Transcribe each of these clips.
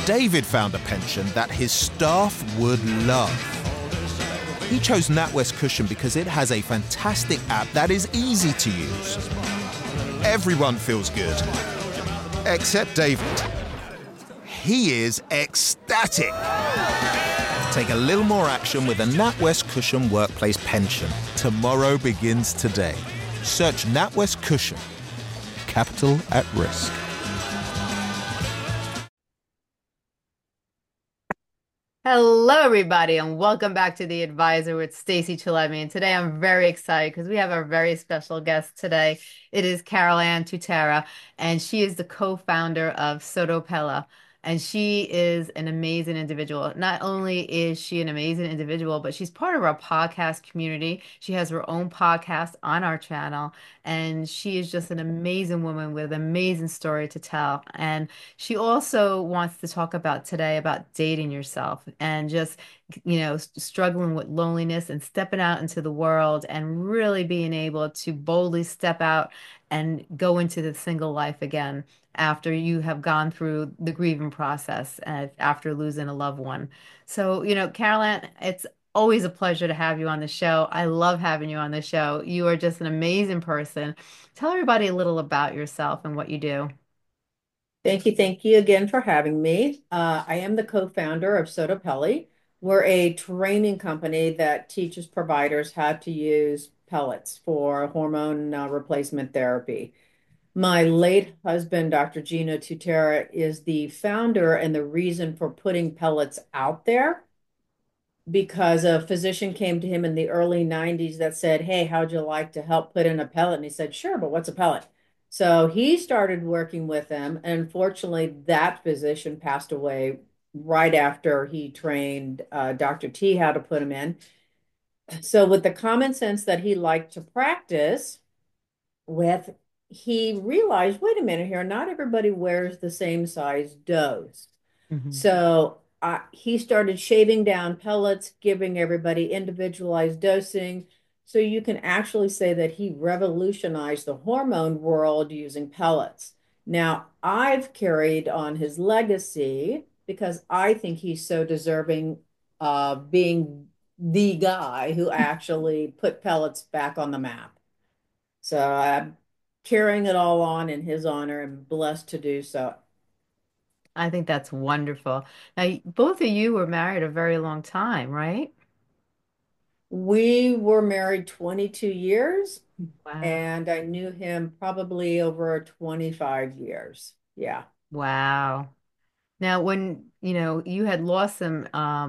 David found a pension that his staff would love. He chose NatWest Cushion because it has a fantastic app that is easy to use. Everyone feels good, except David. He is ecstatic. Take a little more action with a NatWest Cushion workplace pension. Tomorrow begins today. Search NatWest Cushion. Capital at risk. Hello, everybody, and welcome back to The Advisor with Stacey Chillemi. And today I'm very excited because we have a very special guest today. It is Carol Ann Tutera, and she is the co-founder of Sotopella. And she is an amazing individual. Not only is she an amazing individual, but she's part of our podcast community. She has her own podcast on our channel, and she is just an amazing woman with an amazing story to tell. And she also wants to talk about today about dating yourself and just, struggling with loneliness and stepping out into the world and really being able to boldly step out and go into the single life again after you have gone through the grieving process and after losing a loved one. So, Caroline, it's always a pleasure to have you on the show. I love having you on the show. You are just an amazing person. Tell everybody a little about yourself and what you do. Thank you again for having me. I am the co-founder of Sotapelli. We're a training company that teaches providers how to use pellets for hormone replacement therapy. My late husband, Dr. Gino Tutera, is the founder and the reason for putting pellets out there because a physician came to him in the early 90s that said, "Hey, how'd you like to help put in a pellet?" And he said, "Sure, but what's a pellet?" So he started working with them. And unfortunately, that physician passed away right after he trained Dr. T how to put them in. So, with the common sense that he liked to practice with, he realized, wait a minute here, not everybody wears the same size dose. Mhm. So he started shaving down pellets, giving everybody individualized dosing. So you can actually say that he revolutionized the hormone world using pellets. Now, I've carried on his legacy because I think he's so deserving of being the guy who actually put pellets back on the map. So I'm carrying it all on in his honor and blessed to do so. I think that's wonderful. Now, both of you were married a very long time, right? We were married 22 years, Wow. and I knew him probably over 25 years. Yeah. Wow. Now, when you had lost them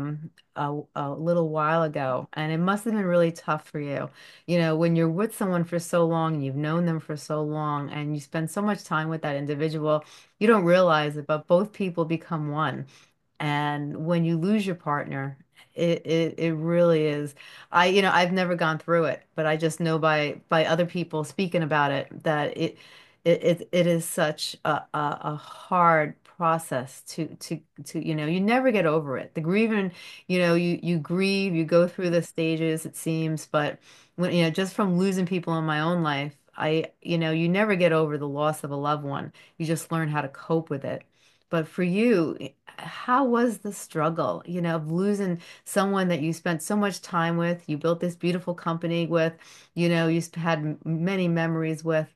a little while ago, and it must have been really tough for you. When you're with someone for so long and you've known them for so long and you spend so much time with that individual, you don't realize it, but both people become one. And when you lose your partner, it really is. I've never gone through it, but I just know by other people speaking about it that it is such a hard process to you never get over it. The grieving, you grieve, you go through the stages, it seems, but when just from losing people in my own life, you never get over the loss of a loved one. You just learn how to cope with it. But for you, how was the struggle, of losing someone that you spent so much time with, you built this beautiful company with, had many memories with.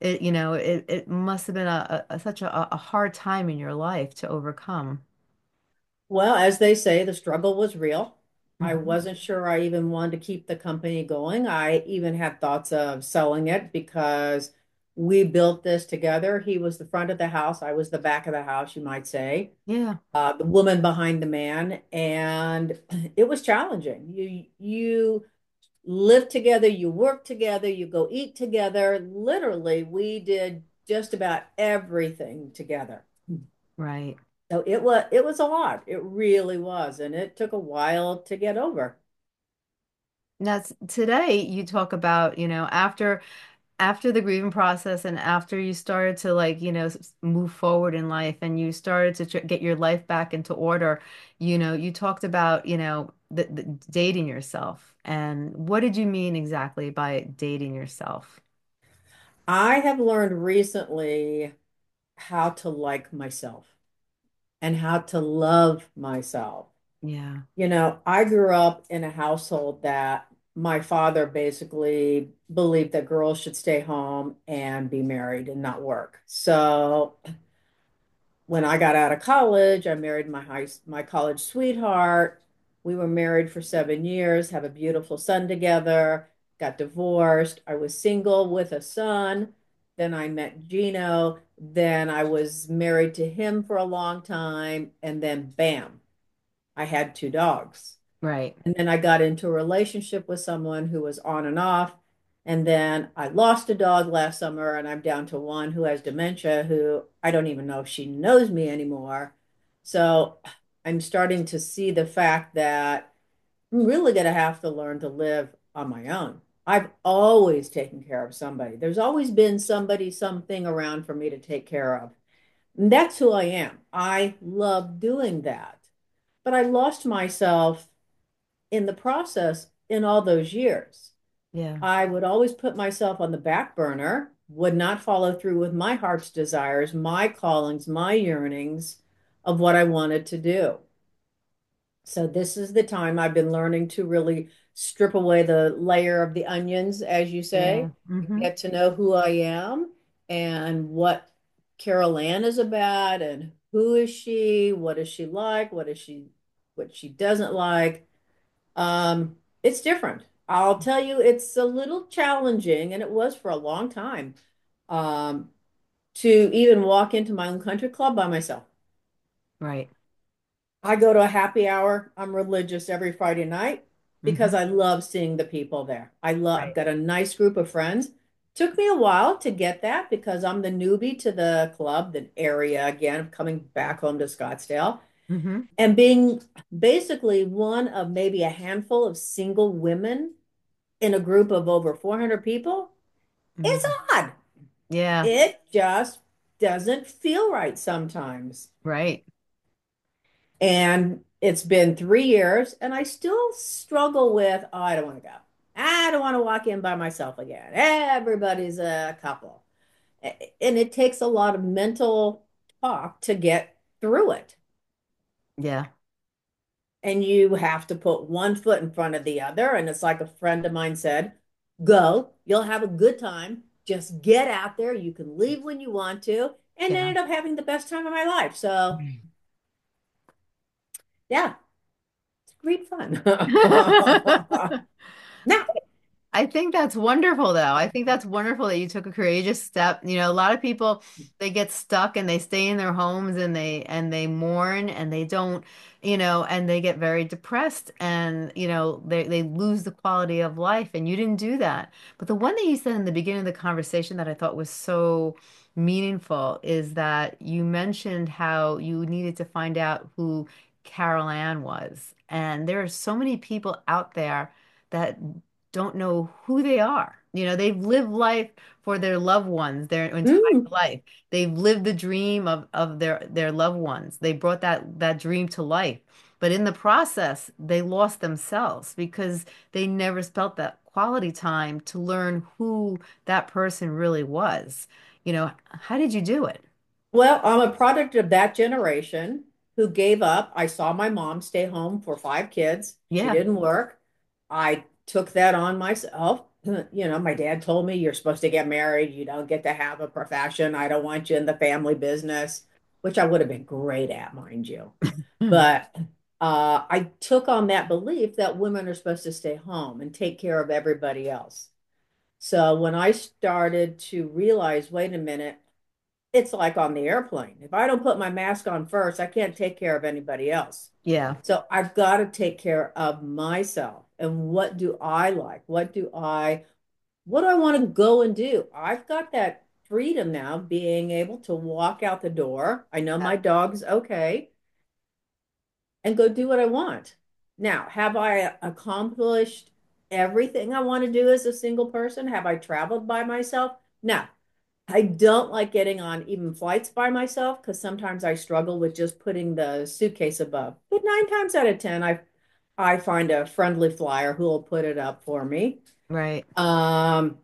It must have been such a hard time in your life to overcome. Well, as they say, the struggle was real. I Mhm. wasn't sure I even wanted to keep the company going. I even had thoughts of selling it because we built this together. He was the front of the house, I was the back of the house, you might say. Yeah, The woman behind the man, and it was challenging. You live together, you work together, you go eat together. Literally, we did just about everything together. right. So it was a lot. It really was, and it took a while to get over. Now, today you talk about, after the grieving process and after you started to like, move forward in life and you started to get your life back into order, you talked about, the dating yourself. And what did you mean exactly by dating yourself? I have learned recently how to like myself. and how to love myself. Yeah. I grew up in a household that my father basically believed that girls should stay home and be married and not work. So when I got out of college, I married my college sweetheart. We were married for 7 years, have a beautiful son together, got divorced. I was single with a son. Then I met Gino. Then I was married to him for a long time. And then bam, I had two dogs. Right. And then I got into a relationship with someone who was on and off. And then I lost a dog last summer, and I'm down to one who has dementia, who I don't even know if she knows me anymore. So I'm starting to see the fact that I'm really going to have to learn to live on my own. I've always taken care of somebody. There's always been somebody, something around for me to take care of. And that's who I am. I love doing that. But I lost myself in the process in all those years. Yeah. I would always put myself on the back burner, would not follow through with my heart's desires, my callings, my yearnings of what I wanted to do. So this is the time I've been learning to really strip away the layer of the onions, as you Yeah. say, Hmm. get to know who I am and what Carol Ann is about and who is she, what is she like, what she doesn't like. It's different. I'll tell you, it's a little challenging, and it was for a long time, um, to even walk into my own country club by myself. Right. I go to a happy hour. I'm religious every Friday night because Hmm. I love seeing the people there. I've Right. got a nice group of friends. Took me a while to get that because I'm the newbie to the club, the area again, coming back home to Scottsdale. Hmm. And being basically one of maybe a handful of single women in a group of over 400 people, it's Hmm. odd. Yeah. It just doesn't feel right sometimes. Right. And it's been 3 years, and I still struggle with, oh, I don't want to go. I don't want to walk in by myself again. Everybody's a couple. And it takes a lot of mental talk to get through it. Yeah. And you have to put one foot in front of the other. And it's like a friend of mine said, go, you'll have a good time. Just get out there. You can leave when you want to. And Yeah. ended up having the best time of my life. So, yeah, it's great fun. Now, I think that's wonderful, though. I think that's wonderful that you took a courageous step. A lot of people they get stuck and they stay in their homes and they mourn and they don't, and they get very depressed and they lose the quality of life. And you didn't do that. But the one that you said in the beginning of the conversation that I thought was so meaningful is that you mentioned how you needed to find out who Carol Ann was. And there are so many people out there that don't know who they are. They've lived life for their loved ones their entire mm, life. They've lived the dream of their loved ones. They brought that dream to life. But in the process, they lost themselves because they never spent that quality time to learn who that person really was. How did you do it? well, I'm a product of that generation who gave up. I saw my mom stay home for 5 kids. She Yeah, didn't work. I took that on myself. My dad told me you're supposed to get married. You don't get to have a profession. I don't want you in the family business, which I would have been great at, mind you. But I took on that belief that women are supposed to stay home and take care of everybody else. So when I started to realize, wait a minute, it's like on the airplane. If I don't put my mask on first, I can't take care of anybody else. yeah, So I've got to take care of myself. And what do I like? What do I want to go and do? I've got that freedom now, being able to walk out the door. I know yeah, my dog's okay and go do what I want. Now, have I accomplished everything I want to do as a single person? Have I traveled by myself? No. I don't like getting on even flights by myself because sometimes I struggle with just putting the suitcase above. But 9 times out of 10, I find a friendly flyer who will put it up for me. right. Um,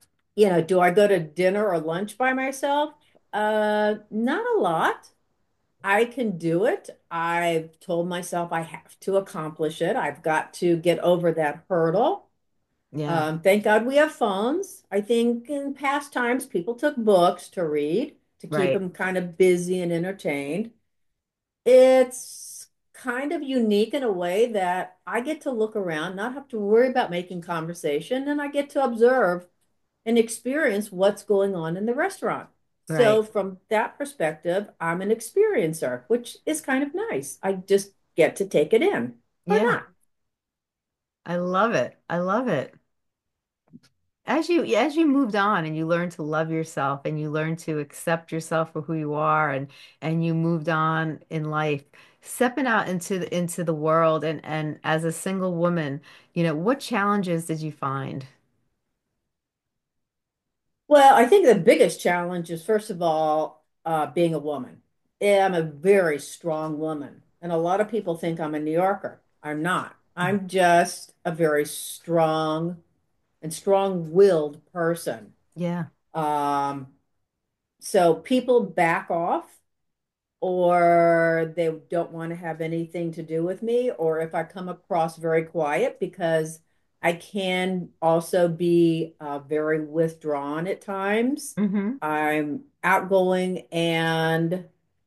do I go to dinner or lunch by myself? Not a lot. I can do it. I've told myself I have to accomplish it. I've got to get over that hurdle. Yeah, Thank God we have phones. I think in past times people took books to read to keep right. them kind of busy and entertained. It's kind of unique in a way that I get to look around, not have to worry about making conversation, and I get to observe and experience what's going on in the restaurant. Right. So, from that perspective, I'm an experiencer, which is kind of nice. I just get to take it in or Yeah, not. I love it. I love it. As you moved on and you learned to love yourself and you learned to accept yourself for who you are and you moved on in life, stepping out into the world and as a single woman, what challenges did you find? Well, I think the biggest challenge is, first of all, being a woman. Yeah, I'm a very strong woman, and a lot of people think I'm a New Yorker. I'm not. I'm just a very strong and strong-willed person. Yeah. Um, so people back off or they don't want to have anything to do with me, or if I come across very quiet, because I can also be very withdrawn at times. Mm-hmm. I'm outgoing and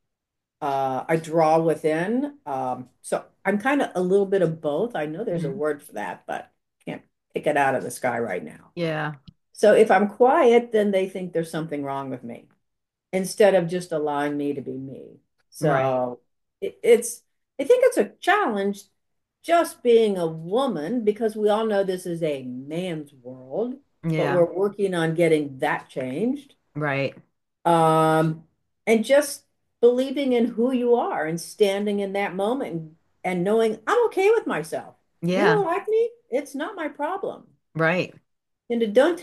I draw within. So I'm kind of a little bit of both. I know there's a Hmm. word for that, but can't pick it out of the sky right now. Yeah. So if I'm quiet, then they think there's something wrong with me instead of just allowing me to be me. Right. So it's, I think it's a challenge just being a woman because we all know this is a man's world, but Yeah. we're working on getting that changed. Right. Um, and just believing in who you are and standing in that moment and knowing I'm okay with myself. You Yeah. don't like me? It's not my problem. Right. And it don't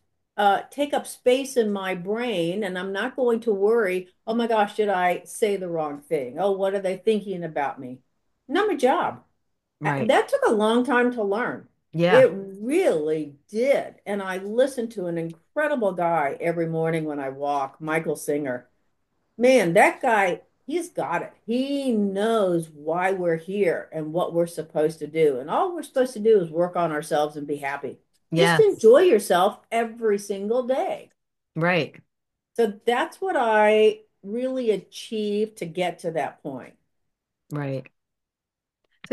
take up space in my brain, and I'm not going to worry, oh my gosh, did I say the wrong thing? Oh, what are they thinking about me? Not my job. Right. That took a long time to learn. Yeah. It really did. And I listened to an incredible guy every morning when I walk, Michael Singer. Man, that guy, he's got it. He knows why we're here and what we're supposed to do. And all we're supposed to do is work on ourselves and be happy. Just Yes. enjoy yourself every single day. Right. So that's what I really achieved to get to that point. Right. So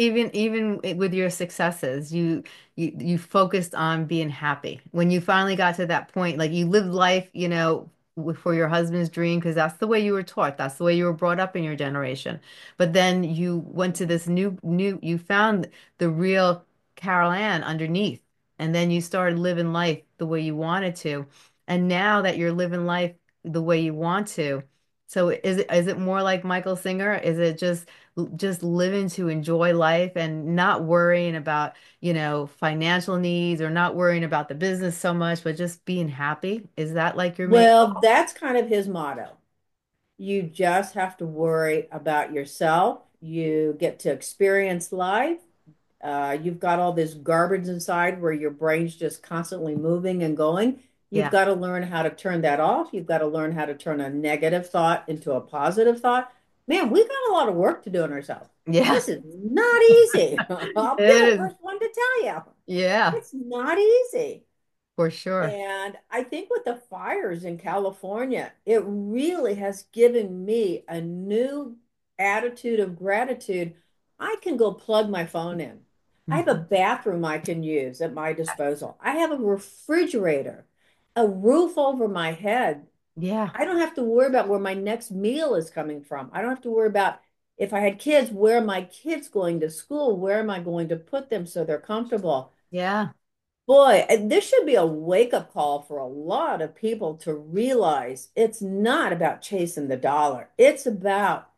even with your successes, you focused on being happy. When you finally got to that point, like you lived life, for your husband's dream, because that's the way you were taught. That's the way you were brought up in your generation. But then you went to this you found the real Carol Ann underneath, and then you started living life the way you wanted to. And now that you're living life the way you want to, so is it more like Michael Singer? Is it just living to enjoy life and not worrying about, financial needs or not worrying about the business so much, but just being happy? Is that like your main Well, goal? that's kind of his motto. You just have to worry about yourself. You get to experience life. You've got all this garbage inside where your brain's just constantly moving and going. You've Yeah. got to learn how to turn that off. You've got to learn how to turn a negative thought into a positive thought. Man, we got a lot of work to do on ourselves. Yeah. This is not easy. I'll be It the is. first one to tell you. Yeah, It's not easy. for sure. And I think with the fires in California, it really has given me a new attitude of gratitude. I can go plug my phone in. I have a Mhm. bathroom I can use at my disposal. I have a refrigerator, a roof over my head. Yeah. I don't have to worry about where my next meal is coming from. I don't have to worry about if I had kids, where are my kids going to school? Where am I going to put them so they're comfortable? Yeah. Boy, this should be a wake-up call for a lot of people to realize it's not about chasing the dollar. It's about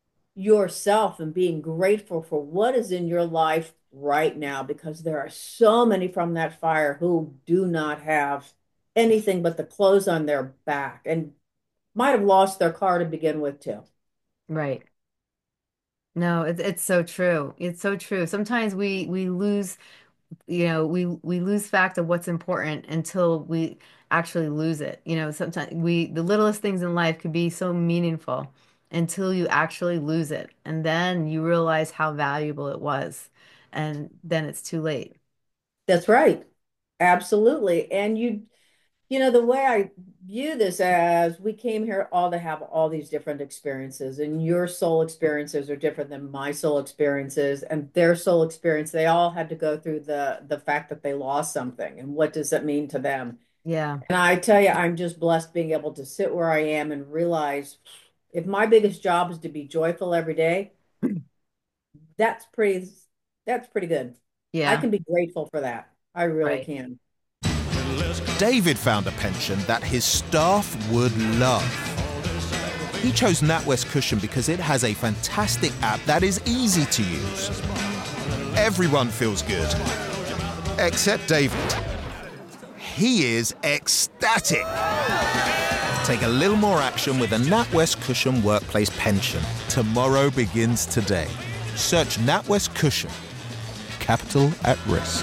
yourself and being grateful for what is in your life right now, because there are so many from that fire who do not have anything but the clothes on their back and might have lost their car to begin with too. Right. No, it's so true. It's so true. Sometimes we lose, we lose fact of what's important until we actually lose it. Sometimes the littlest things in life could be so meaningful. until you actually lose it. And then you realize how valuable it was. And then it's too late. That's right. Absolutely. And the way I view this as we came here all to have all these different experiences, and your soul experiences are different than my soul experiences, and their soul experience, they all had to go through the fact that they lost something, and what does that mean to them? Yeah. And I tell you, I'm just blessed being able to sit where I am and realize if my biggest job is to be joyful every day, that's pretty that's pretty good. I Yeah. can be grateful for that. I really Right. can. David found a pension that his staff would love. He chose NatWest Cushion because it has a fantastic app that is easy to use. Everyone feels good, except David. He is ecstatic. Take a little more action with a NatWest Cushion Workplace Pension. Tomorrow begins today. Search NatWest Cushion. Capital at risk.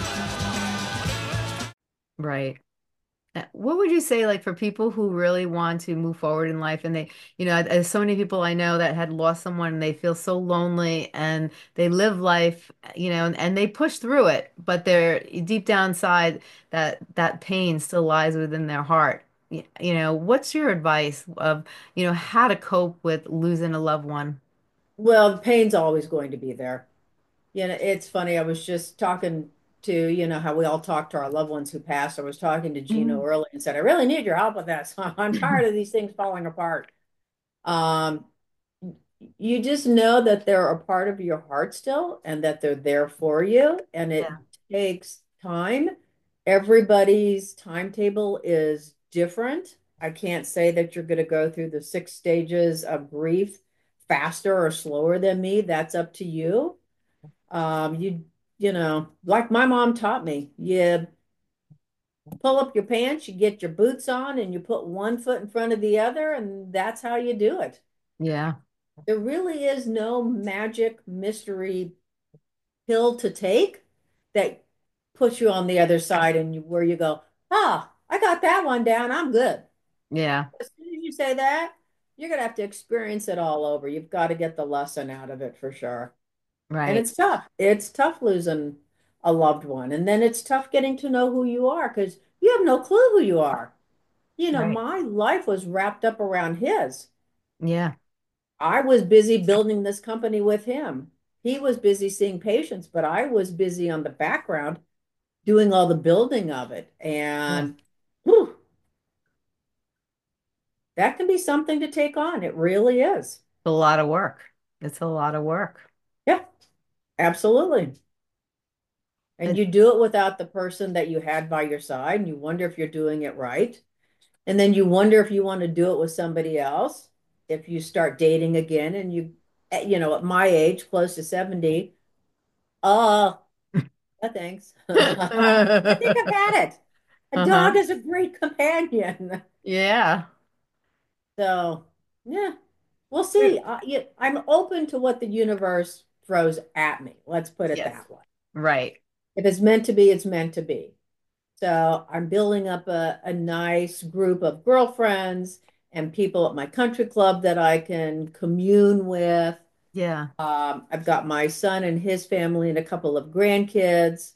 Right. What would you say, like, for people who really want to move forward in life and there's so many people I know that had lost someone and they feel so lonely and they live life, and they push through it, but they're deep down inside that pain still lies within their heart. What's your advice of, how to cope with losing a loved one? Well, the pain's always going to be there. It's funny. I was just talking to, how we all talk to our loved ones who passed. I was talking to Gino Mhm. early and said, I really need your help with this. I'm tired of these things falling apart. Um, you just know that they're a part of your heart still and that they're there for you. And it Yeah. takes time. Everybody's timetable is different. I can't say that you're going to go through the 6 stages of grief faster or slower than me. That's up to you. Like my mom taught me, you pull up your pants, you get your boots on, and you put one foot in front of the other, and that's how you do it. Yeah. There really is no magic mystery pill to take that puts you on the other side and where you go, I got that one down, I'm good. Yeah. As soon as you say that, you're gonna have to experience it all over. You've got to get the lesson out of it for sure. And Right. it's tough. It's tough losing a loved one. And then it's tough getting to know who you are because you have no clue who you are. Right. My life was wrapped up around his. Yeah. I was busy building this company with him. He was busy seeing patients, but I was busy on the background doing all the building of it. Yeah. And whew, that can be something to take on. It really is. It's a lot of work. It's a lot of work. Yeah, absolutely. And It, you do it without the person that you had by your side, and you wonder if you're doing it right. And then you wonder if you want to do it with somebody else. If you start dating again and at my age, close to 70, uh, thanks. I think I've had it. A uh-huh. dog is a great companion. Yeah. So, yeah, we'll see. I'm open to what the universe throws at me. Let's put it Yes. that way. Right. If it's meant to be, it's meant to be. So I'm building up a nice group of girlfriends and people at my country club that I can commune with. Yeah. I've got my son and his family and a couple of grandkids,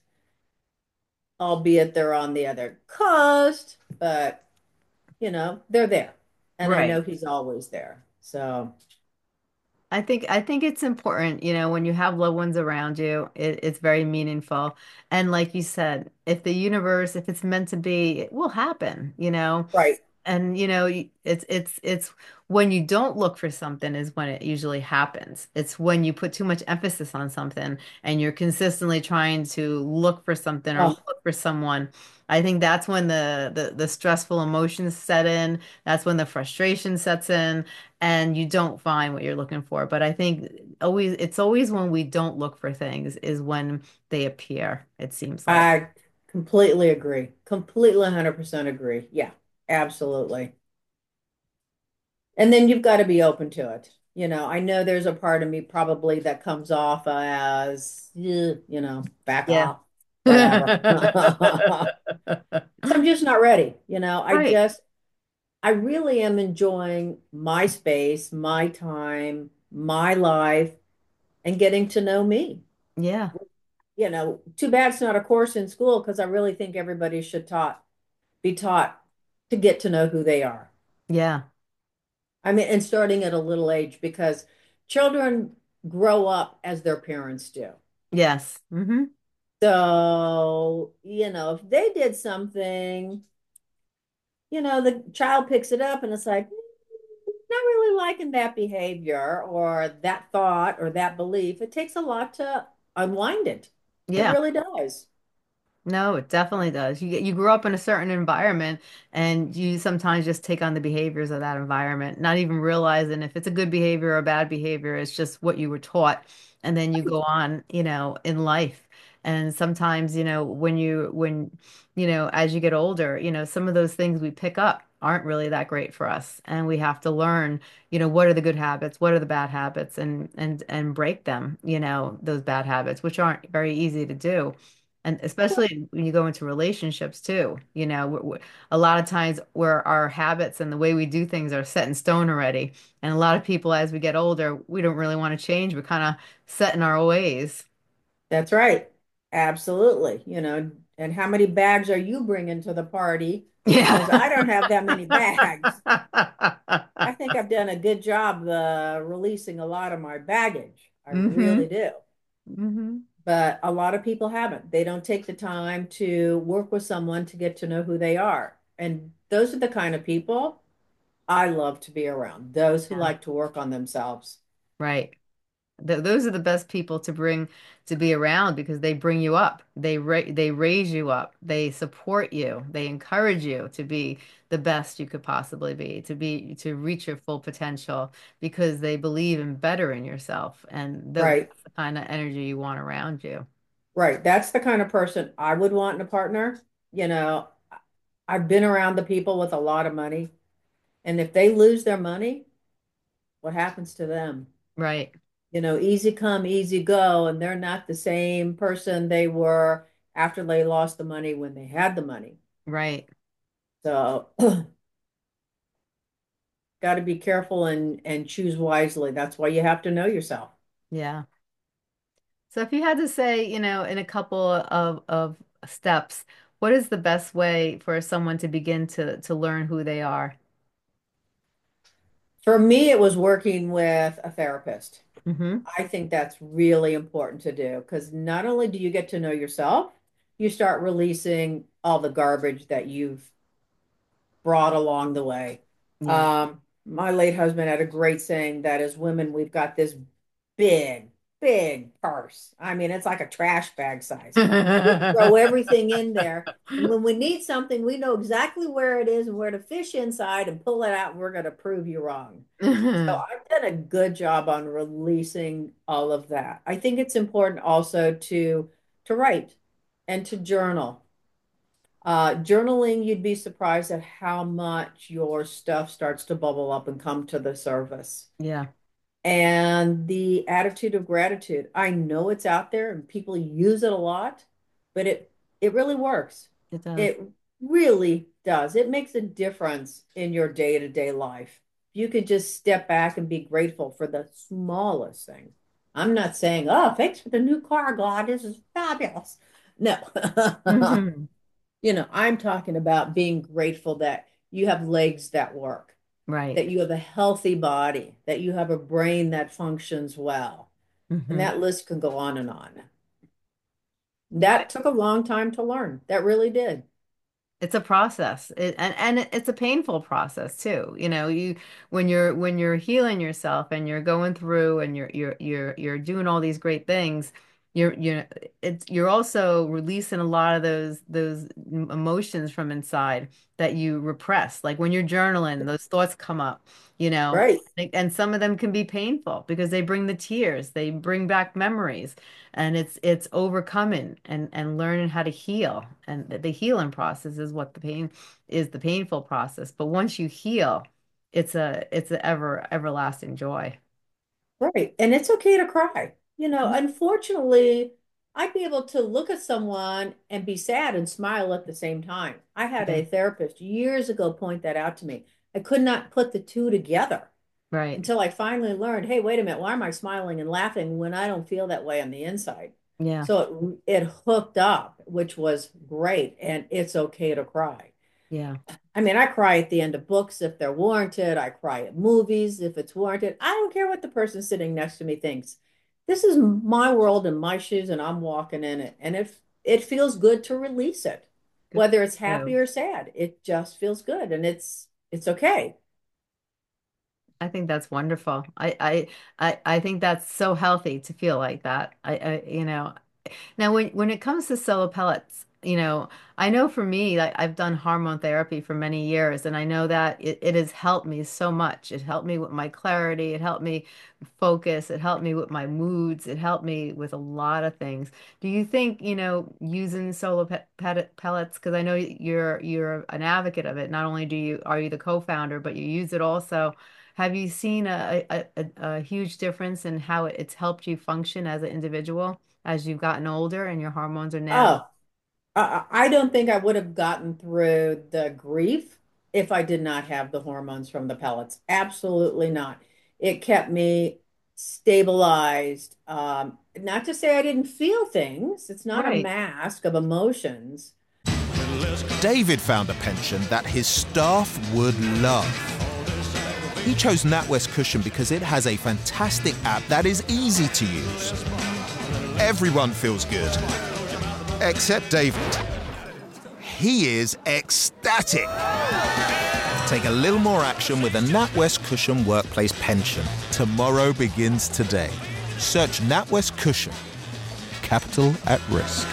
albeit they're on the other coast, but they're there. And I Right. know he's always there. So, I think it's important, when you have loved ones around you, it's very meaningful. And like you said, if it's meant to be, it will happen. right. And it's when you don't look for something is when it usually happens. It's when you put too much emphasis on something and you're consistently trying to look for something or Oh, look for someone. I think that's when the stressful emotions set in. That's when the frustration sets in and you don't find what you're looking for. But I think it's always when we don't look for things is when they appear, it seems like. I completely agree. Completely 100% agree. Yeah, absolutely. And then you've got to be open to it. I know there's a part of me probably that comes off as, back Yeah. off, whatever. I'm just not ready. Right. I really am enjoying my space, my time, my life, and getting to know me. Yeah. Too bad it's not a course in school because I really think everybody should be taught to get to know who they are. Yeah. I mean, and starting at a little age because children grow up as their parents do. Yes. So, if they did something, the child picks it up and it's like, not really liking that behavior or that thought or that belief. It takes a lot to unwind it. It Yeah. really does. No, it definitely does. You grow up in a certain environment and you sometimes just take on the behaviors of that environment, not even realizing if it's a good behavior or a bad behavior. It's just what you were taught. And then you go on, in life. And sometimes, as you get older, some of those things we pick up aren't really that great for us. And we have to learn, what are the good habits, what are the bad habits, and break them, those bad habits, which aren't very easy to do. And especially when you go into relationships too, a lot of times where our habits and the way we do things are set in stone already. And a lot of people, as we get older, we don't really want to change. We're kind of set in our ways. That's right. Absolutely. And how many bags are you bringing to the party? Because I don't have that many bags. Yeah. I think I've done a good job releasing a lot of my baggage. I hmm really do. hmm But a lot of people haven't. They don't take the time to work with someone to get to know who they are. And those are the kind of people I love to be around, those who Yeah. like to work on themselves. Right. Those are the best people to bring to be around because they bring you up. They raise you up. They support you. They encourage you to be the best you could possibly be, to reach your full potential because they believe in bettering yourself. And Right, that's the kind of energy you want around you. right. That's the kind of person I would want in a partner. You know, I've been around the people with a lot of money, and if they lose their money, what happens to them? Right. Easy come, easy go, and they're not the same person they were after they lost the money when they had the money. Right. So, got to be careful and choose wisely. That's why you have to know yourself. Yeah. So if you had to say, in a couple of steps, what is the best way for someone to begin to learn who they are? For me, it was working with a therapist. hmm I think that's really important to do because not only do you get to know yourself, you start releasing all the garbage that you've brought along the way. Yeah. My late husband had a great saying that as women, we've got this big, big purse. I mean, it's like a trash bag size. And we throw everything in there. And when we need something, we know exactly where it is and where to fish inside and pull it out, and we're going to prove you wrong. So I've done a good job on releasing all of that. I think it's important also to write and to journal. Journaling, you'd be surprised at how much your stuff starts to bubble up and come to the surface. Yeah, And the attitude of gratitude. I know it's out there and people use it a lot, but it really works. it does. It really does. It makes a difference in your day-to-day life. You can just step back and be grateful for the smallest thing. I'm not saying, oh, thanks for the new car, God. This is fabulous. No. hmm I'm talking about being grateful that you have legs that work, Right. that you have a healthy body, that you have a brain that functions well. And hmm that list can go on and on. That took a long time to learn. That really did. It's a process. And it's a painful process too. When you're healing yourself and you're going through and you're doing all these great things, you're also releasing a lot of those emotions from inside that you repress. Like when you're journaling, those thoughts come up, you know. Right. And some of them can be painful because they bring the tears, they bring back memories. And it's overcoming and learning how to heal. And the healing process is what the painful process. But once you heal, it's a everlasting joy. Right. And it's okay to cry. Unfortunately, I'd be able to look at someone and be sad and smile at the same time. I had Yeah. a therapist years ago point that out to me. I could not put the two together Right. until I finally learned, hey, wait a minute, why am I smiling and laughing when I don't feel that way on the inside? Yeah. So it hooked up, which was great, and it's okay to cry. Yeah. I mean, I cry at the end of books if they're warranted. I cry at movies if it's warranted. I don't care what the person sitting next to me thinks. This is my world and my shoes, and I'm walking in it. And if it feels good to release it, Good whether it's for happy you. or sad, it just feels good, and it's okay. I think that's wonderful. I think that's so healthy to feel like that. Now, when it comes to solar pellets, I know for me, like I've done hormone therapy for many years, and I know that it has helped me so much. It helped me with my clarity. It helped me focus. It helped me with my moods. It helped me with a lot of things. Do you think, using solar pellets, because I know you're an advocate of it. Not only are you the co-founder, but you use it also. Have you seen a huge difference in how it's helped you function as an individual? As you've gotten older and your hormones are now. Oh, I don't think I would have gotten through the grief if I did not have the hormones from the pellets. Absolutely not. It kept me stabilized. Not to say I didn't feel things. It's not a Right. mask of emotions. David found a pension that his staff would love. He chose NatWest Cushion because it has a fantastic app that is easy to use. Everyone feels good, except David. He is ecstatic. Take a little more action with a NatWest Cushion Workplace Pension. Tomorrow begins today. Search NatWest Cushion. Capital at risk.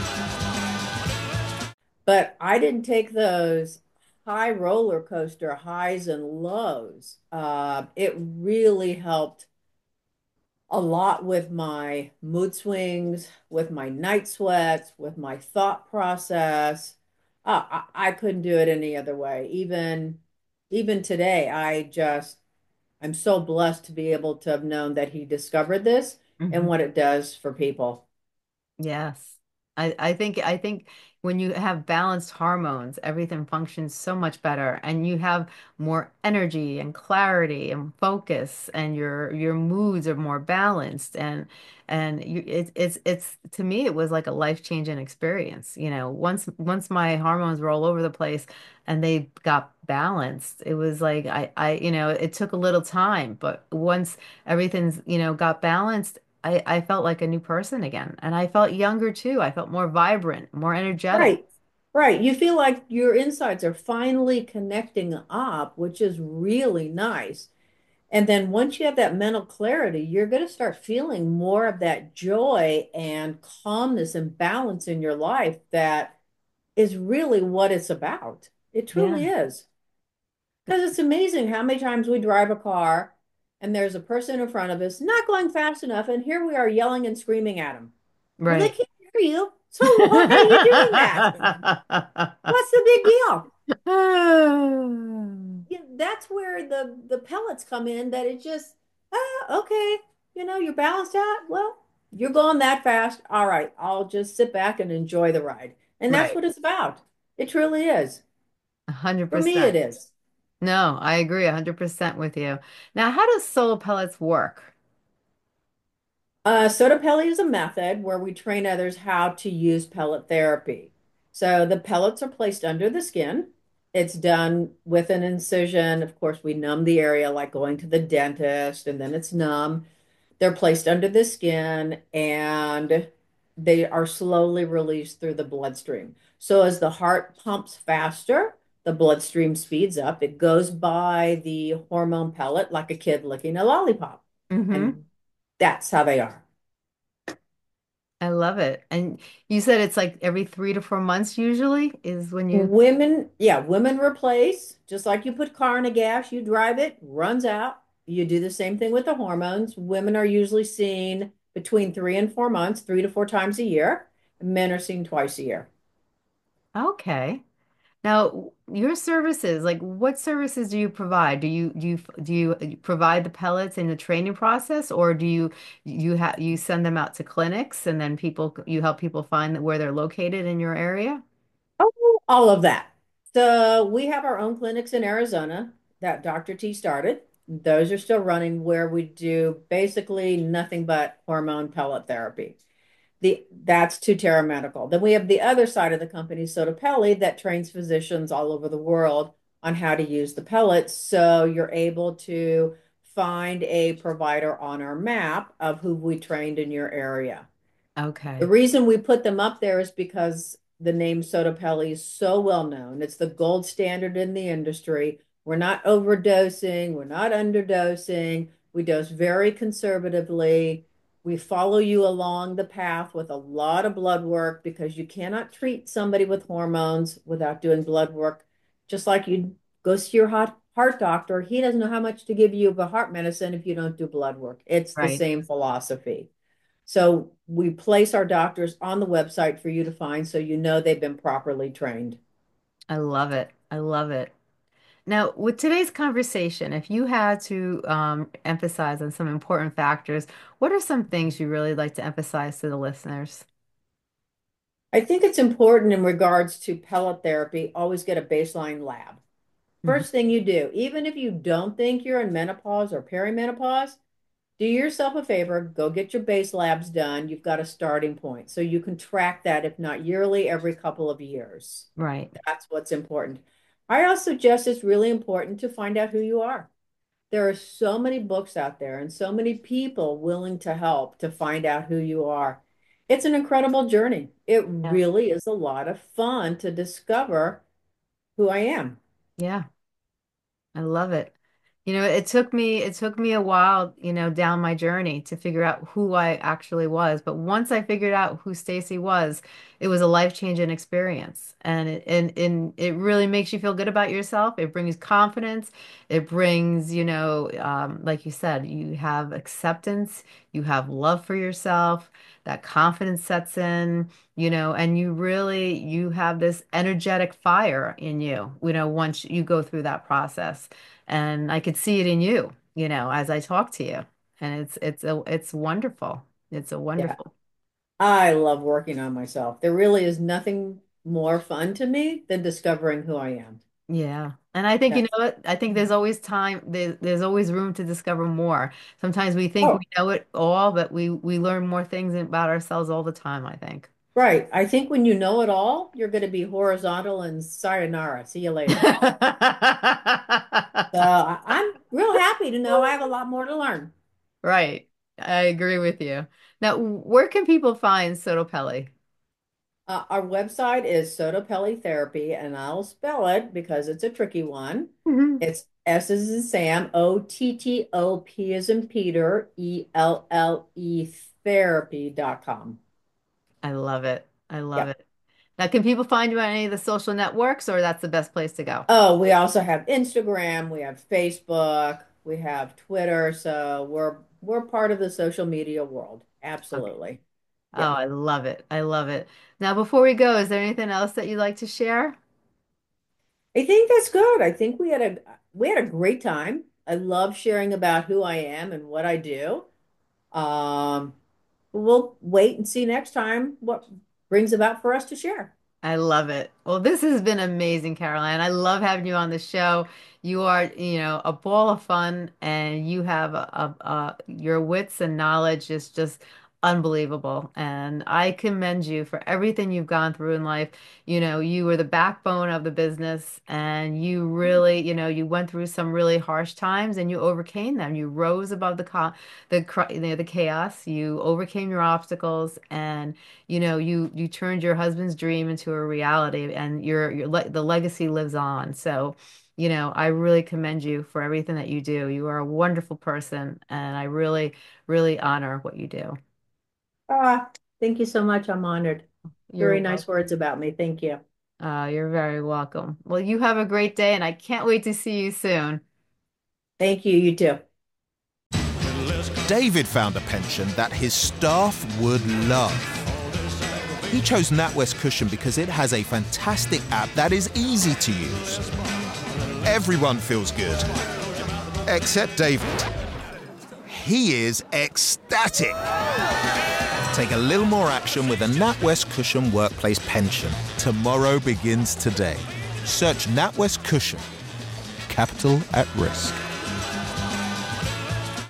But I didn't take those high roller coaster highs and lows. It really helped a lot with my mood swings, with my night sweats, with my thought process. I couldn't do it any other way. Even today, I'm so blessed to be able to have known that he discovered this and Mhm. what it does for people. Yes. I think when you have balanced hormones, everything functions so much better and you have more energy and clarity and focus and your moods are more balanced and it's to me it was like a life-changing experience. Once my hormones were all over the place and they got balanced, it was like it took a little time, but once everything's, got balanced, I felt like a new person again. And I felt younger too. I felt more vibrant, more energetic. Right, right. You feel like your insides are finally connecting up, which is really nice. And then once you have that mental clarity, you're going to start feeling more of that joy and calmness and balance in your life that is really what it's about. It Yeah. truly is. Because it's amazing how many times we drive a car and there's a person in front of us not going fast enough, and here we are yelling and screaming at them. Well, they Right. can't hear you. So why are you doing that? What's the big deal? That's where the pellets come in, that it just, okay, you're balanced out. Well, you're going that fast. All right, I'll just sit back and enjoy the ride. And that's Right. what it's about. It truly is. For me, 100%. it is. No, I agree 100% with you. Now, how does solar pellets work? Sotapelli is a method where we train others how to use pellet therapy. So the pellets are placed under the skin. It's done with an incision. Of course, we numb the area like going to the dentist, and then it's numb. They're placed under the skin and they are slowly released through the bloodstream. So as the heart pumps faster, the bloodstream speeds up. It goes by the hormone pellet like a kid licking a lollipop. Hmm. And that's how they are. I love it. And you said it's like every 3 to 4 months usually is when you. Women, yeah, women replace, just like you put car in a gas, you drive it, runs out. You do the same thing with the hormones. Women are usually seen between 3 and 4 months, 3 to 4 times a year. Men are seen twice a year. Okay. Now, your services, like what services do you provide? Do you provide the pellets in the training process, or do you send them out to clinics and then you help people find where they're located in your area? Oh, all of that. So we have our own clinics in Arizona that Dr. T started. Those are still running where we do basically nothing but hormone pellet therapy. That's Tutera Medical. Then we have the other side of the company, Sotapelli, that trains physicians all over the world on how to use the pellets. So you're able to find a provider on our map of who we trained in your area. The Okay. reason we put them up there is because the name Sotapelli is so well known. It's the gold standard in the industry. We're not overdosing, we're not underdosing. We dose very conservatively. We follow you along the path with a lot of blood work because you cannot treat somebody with hormones without doing blood work. Just like you go see your heart doctor, he doesn't know how much to give you of a heart medicine if you don't do blood work. It's the Right. same philosophy. So we place our doctors on the website for you to find so you know they've been properly trained. I love it. I love it. Now, with today's conversation, if you had to emphasize on some important factors, what are some things you really like to emphasize to the listeners? I think it's important in regards to pellet therapy, always get a baseline lab. Mhm. First thing you do, even if you don't think you're in menopause or perimenopause, do yourself a favor, go get your base labs done. You've got a starting point. So you can track that, if not yearly, every couple of years. Right. That's what's important. I also suggest it's really important to find out who you are. There are so many books out there and so many people willing to help to find out who you are. It's an incredible journey. It Yeah. really is a lot of fun to discover who I am. Yeah. I love it. It took me a while, down my journey to figure out who I actually was. But once I figured out who Stacy was, it was a life-changing experience. And it really makes you feel good about yourself. It brings confidence. It brings, like you said, you have acceptance, you have love for yourself, that confidence sets in, and you have this energetic fire in you, once you go through that process. And I could see it in you, as I talk to you. And it's wonderful. It's a Yeah, wonderful. I love working on myself. There really is nothing more fun to me than discovering who I am. Yeah. And I think, you know That's what? I think there's always time, there's always room to discover more. Sometimes we think we oh, know it all, but we learn more things about ourselves all the time, I think. right. I think when you know it all, you're going to be horizontal and sayonara. See you later. So I'm real happy to know I have a lot more to learn. Right. I agree with you. Now, where can people find Sotopelli? Our website is Sotapelli Therapy, and I'll spell it because it's a tricky one. Mhm. It's S as in Sam, OTTOP as in Peter, ELLE therapy.com. I love it. I love Yep. it. Now, can people find you on any of the social networks, or that's the best place to go? Oh, we also have Instagram, we have Facebook, we have Twitter, so we're part of the social media world. Okay. Absolutely. Oh, Yeah. I love it. I love it. Now, before we go, is there anything else that you'd like to share? I think that's good. I think we had a great time. I love sharing about who I am and what I do. Um, we'll wait and see next time what brings about for us to share. I love it. Well, this has been amazing, Caroline. I love having you on the show. You are, a ball of fun, and you have your wits and knowledge is just unbelievable. And I commend you for everything you've gone through in life. You were the backbone of the business, and you really, you went through some really harsh times, and you overcame them. You rose above the chaos. You overcame your obstacles, and you turned your husband's dream into a reality, and the legacy lives on. So, I really commend you for everything that you do. You are a wonderful person, and I really, really honor what you do. Ah, thank you so much. I'm honored. You're Very nice welcome. words about me. Thank you. You're very welcome. Well, you have a great day, and I can't wait to see you soon. Thank you. You too. David found a pension that his staff would love. He chose NatWest Cushion because it has a fantastic app that is easy to use. Everyone feels good, except David. He is ecstatic. Take a little more action with a NatWest Cushion Workplace Pension. Tomorrow begins today. Search NatWest Cushion. capital at risk.